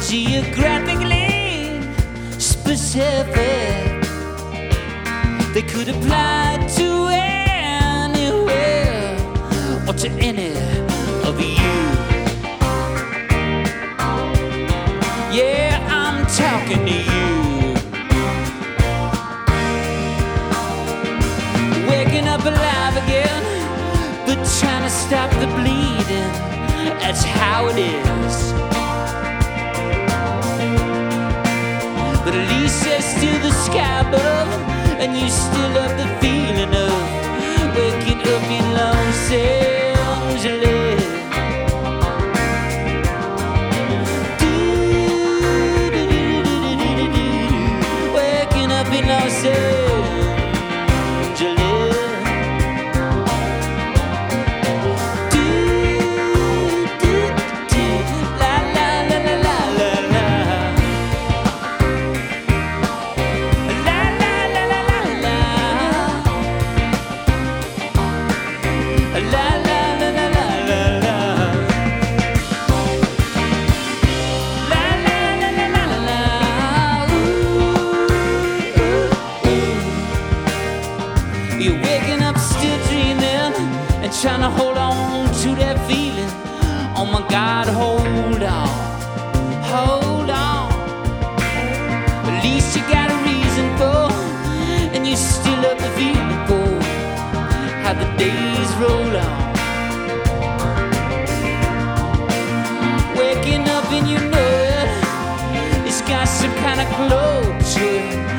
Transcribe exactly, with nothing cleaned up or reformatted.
geographically specific. They could apply to anywhere or to any of you. Yeah, I'm talking to you. Waking up alive again, but trying to stop the bleeding. That's how it is. But at least there's still the sky above, and you still have the feeling of waking up in Los Angeles. Waking up in Los Angeles. You're waking up still dreaming and trying to hold on to that feeling. Oh my God, hold on, hold on. At least you got a reason for, and you still have the feeling for how the days roll on. Waking up and you know it, it's got some kind of glow to it.